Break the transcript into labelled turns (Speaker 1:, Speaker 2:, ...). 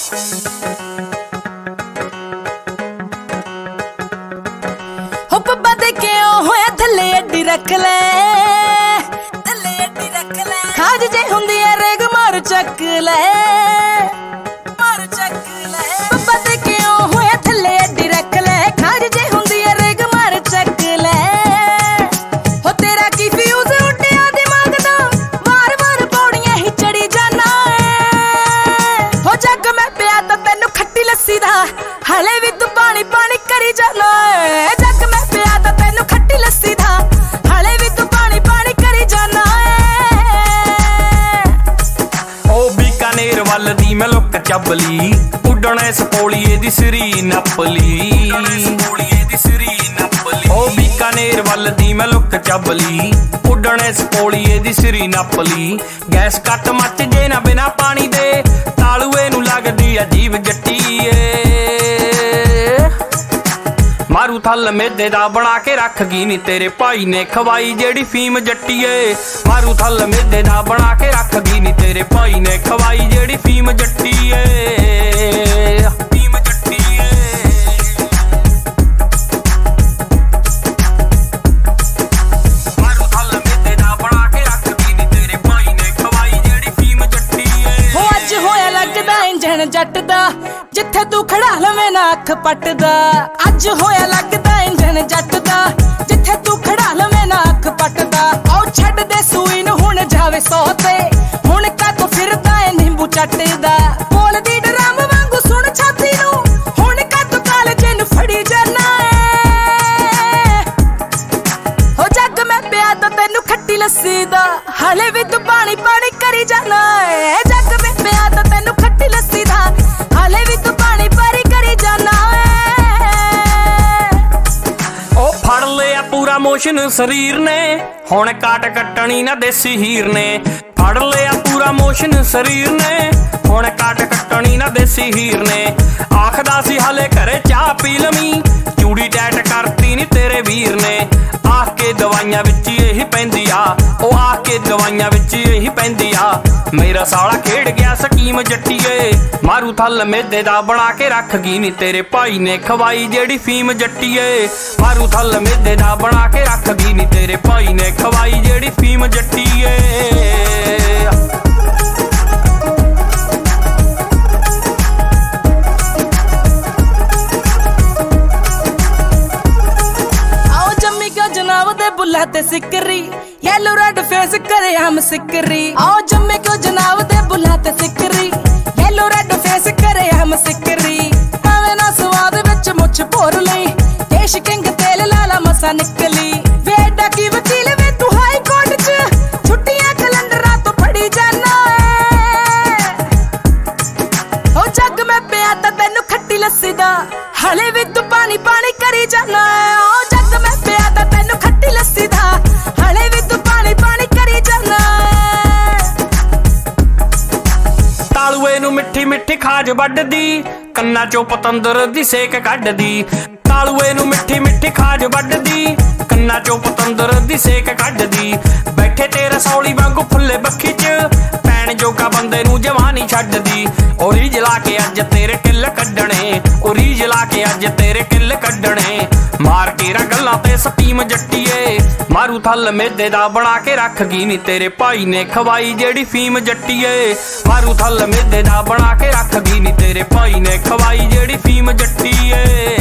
Speaker 1: पब्बा दे के होया थले अड्डी रख ले, थले अड्डी रख ले। खाज जे हुंदी है रेग मार चक ले, मार चक ले। पब्बा दे के होया थले अड्डी रख ले, खाज जे हुंदी है रेग मार चक ले। हो तेरा की फ्यूज उड्डिया दिमाग दा, वार वार पौड़ियां ही चढ़ी जाना है। हो जग मैं पिया तां तैनू खट्टी लस्सी दा, हले भी तू पानी पानी करी जाना है। जग मैं पिया तां तैनू खट्टी लस्सी दा, हले भी तू पानी पानी करी जाना है।
Speaker 2: ओ बीकानेर वल दी मैं लुक चबली, उड्डणे सपोलीए दी सिरी नपली। ओ बीकानेर वल दी मैं लुक चबली, उड्डणे सपोलीए दी सिरी नपली। गैस कट मच जे ना बिना पानी दे, तालूए नू लगदी अजीब जट्टीए। मारू थल मेदे दा बना के रख गई नी तेरे भाई ने खवाई जेड़ी फीम जट्टीए। मारू थल मेदे दा बना के रख गई नी तेरे भाई ने खवाई जेड़ी फीम जट्टीए। फीम जट्टीए। मारू थल मेदे दा बना के रख गई नी तेरे भाई ने खवाई जेड़ी फीम जट्टीए।
Speaker 1: हो अज होया लगदा इंजन जट दा, जिथे तू खड़ा लवें ना अख पटदा। अज होया लगदा इंजन जट दा, जिथे तू खड़ा लवें ना अख पटदा। औ छड्ड दे सूई नूं हुण जावे सौ ते, हुण कातों फिरदा ऐ नींबू चटदा। बोलदी ड्रम वांगू सुण छाती नूं, हुण कातों कालजे नूं फड़ी जाना ऐ। हो जग मैं पिया तां तैनू खट्टी लस्सी दा, हले भी तू पानी पानी करी जाना ऐ। जग मैं पिया तां तैनू खट्टी लस्सी दा, हले भी तू पानी पानी करी जाना ऐ।
Speaker 2: ओ फड़ लिया पूरा मोशन शरीर ने, हुण काट कट्टनी ना देसी हीर ने। फड़ लिया पूरा मोशन शरीर ने, हुण काट कट्टनी ना देसी हीर ने। आखदा सी हले घरे चाह पी लवी, चूड़ी टैट करती नी तेरे वीर ने। आख के दवाइयां विच यही पैंदी आ, ओ आख के दवाइयां विच यही पैंदी आ। मेरा साला खेड़ गया स्कीम जट्टीए। मारू थल मेदे दा बना के रख गई नी तेरे भाई ने खवाई जेड़ी फीम जट्टीए। मारू थल मेदे दा बना के रख गई नी तेरे भाई ने खवाई जेड़ी फीम जट्टीए।
Speaker 1: जनाब दे बुल्ला ते सिकरी, येलो रेड फेस करे हम सिकरी। आओ जम्मे क्यों जनाब दे बुल्ला ते सिकरी, येलो रेड फेस करे हम सिकरी। आवे ना स्वाद विच मुछ भोर लई, देश किंग तेल लाला मसा निकली। वेडा की वकील वे तू हाई कोर्ट च, छुट्टियां कैलेंडरां तो पड़ी जाना है। ओ जग मैं पिया तां तैनू खट्टी लस्सी दा, हले भी तू पानी पानी करी जाना है। ओ जग मैं पिया तां तैनू खट्टी लस्सी दा, हले भी तू पानी पानी करी जाना है।
Speaker 2: तालूए नू मिठी मिठी खाज वड्डदी, कन्ना चों पतंदर दी सेक कड्डदी। तालूए नू मिठी मिठी खाज वड्डदी, कन्ना चों पतंदर दी सेक कड्डदी। बैठे तेरे सौली वांगू फुल्ले बक्खी च, पैण जोगा बंदे नू जवानी छड्डदी। ओ रीज ला के अज तेरे किल कड्डणे, ओ रीज ला के अज तेरे किल कड्डणे। मार के गल्लां ते स्कीम जट्टीए। मारू थल मेदे दा बना के रख गई नी तेरे भाई ने खवाई जेड़ी फीम जट्टीए। मारू थल मेदे दा बना के रख गई नी तेरे भाई ने खवाई जेड़ी फीम जट्टीए।